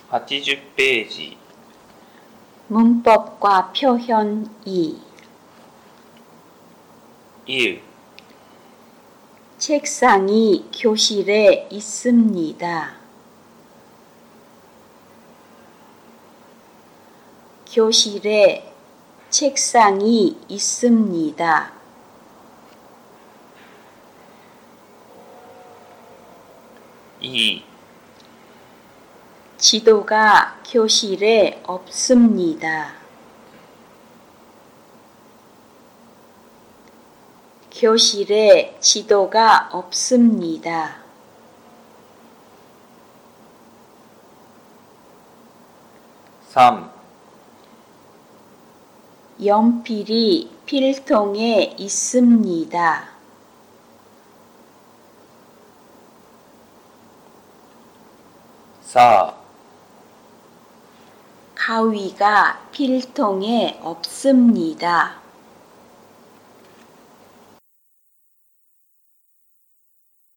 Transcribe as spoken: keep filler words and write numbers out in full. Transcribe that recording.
팔십 페이지 문법과 표현 이. 일. 책상이 교실에 있습니다. 교실에 책상이 있습니다. 이. 지도가 교실에 없습니다. 교실에 지도가 없습니다. 삼. 연필이 필통에 있습니다. 사. 가위가 필통에 없습니다.